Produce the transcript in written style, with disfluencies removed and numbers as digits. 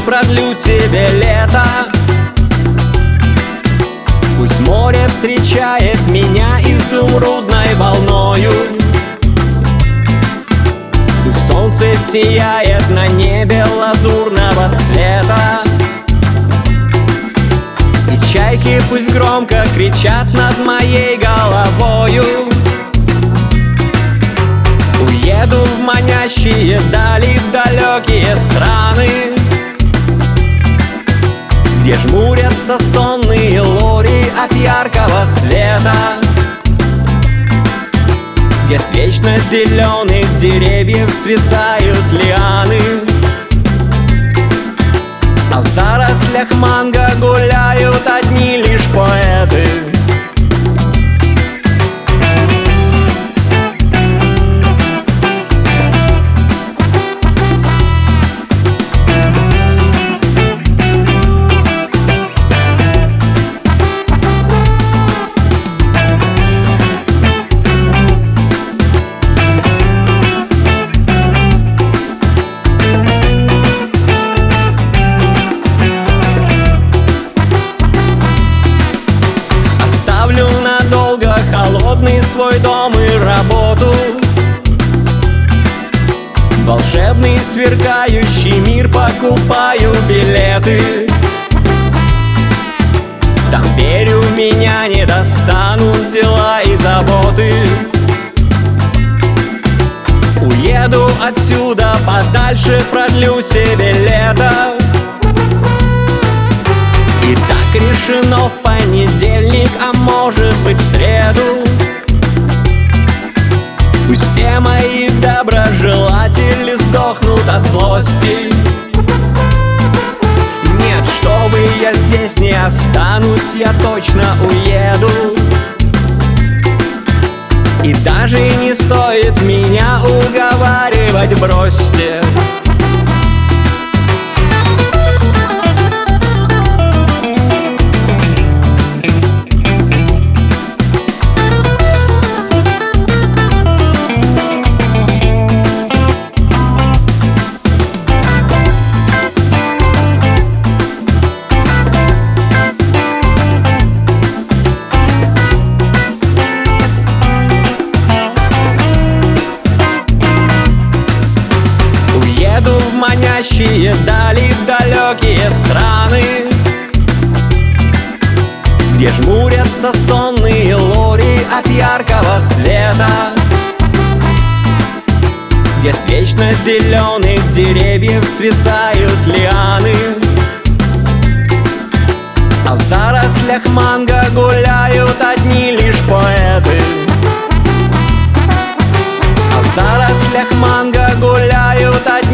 продлю себе лето. Пусть море встречает меня изумрудной волною, пусть солнце сияет на небе лазурного цвета, и чайки пусть громко кричат над моей головою. Уеду в манящие дали, в далекие страны, где жмурятся сонные лори от яркого света, где с вечно зеленых деревьев свисают лианы, а в зарослях манго гуляют одни лишь поэты. Холодный свой дом и работу, волшебный сверкающий мир, покупаю билеты. Там, верю, меня не достанут дела и заботы. Уеду отсюда подальше, продлю себе лето. И так решено в понедельник, а может быть в среду. Пусть все мои доброжелатели сдохнут от злости. Нет, чтобы я здесь не останусь, я точно уеду. И даже не стоит меня уговаривать, бросьте. Манящие дали, в далекие страны, где жмурятся сонные лори от яркого света, где с вечно зеленых деревьев свисают лианы, а в зарослях манго гуляют одни лишь поэты. А в зарослях манго гуляют одни